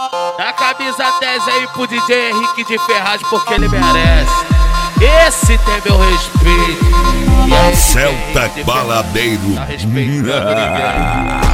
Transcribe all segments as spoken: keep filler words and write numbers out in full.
Dá camisa dez aí pro D J Henrique de Ferraz, porque ele merece. Esse tem meu respeito. E aí, Celta Baladeiro. Tá respeitando ninguém.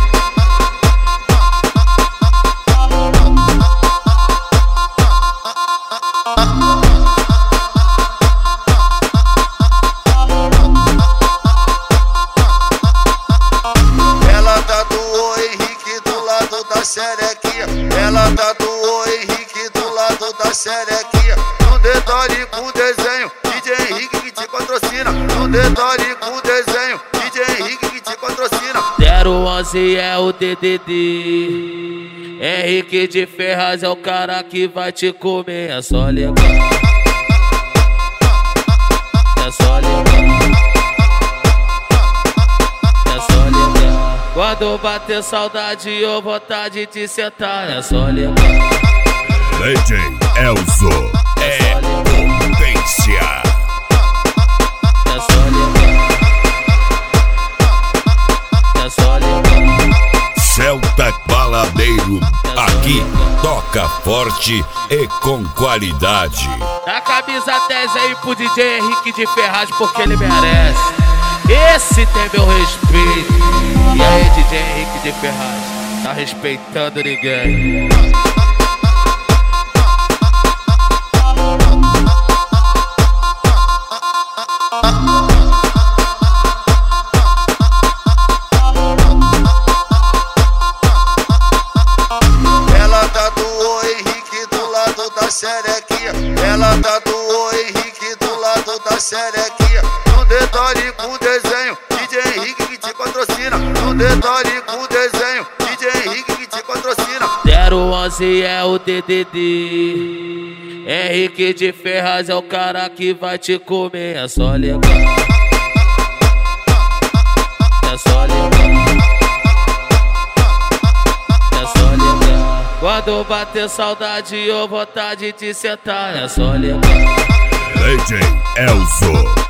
Xerequinha, ela tatuou Henrique do lado da xerequinha. No detalhe com desenho, D J Henrique que te patrocina. No detalhe com desenho, D J Henrique que te patrocina. zero onze é o D D D. Henrique de Ferraz é o cara que vai te comer. É só ligar. É só ligar. Quando bater saudade ou vontade de sentar, é só ligar. D J Elzo é potência. É só ligar. É só ligar. Celta Baladeiro, aqui toca forte e com qualidade. Dá camisa dez aí pro D J Henrique de Ferraz, porque ele merece. Esse tem meu respeito. E aí, D J Henrique de Ferraz, tá respeitando ninguém. Ela tatuou Henrique do lado da xerequinha. Ela tatuou Henrique do lado da xerequinha. No detalhe com desenho, D J Henrique que te patrocina. No detalhe com desenho, D J Henrique que te patrocina. zero onze é o D D D. Henrique de Ferraz é o cara que vai te comer. É só ligar. É só ligar. É só ligar. Quando bater saudade ou vontade de sentar, é só ligar. D J Elzo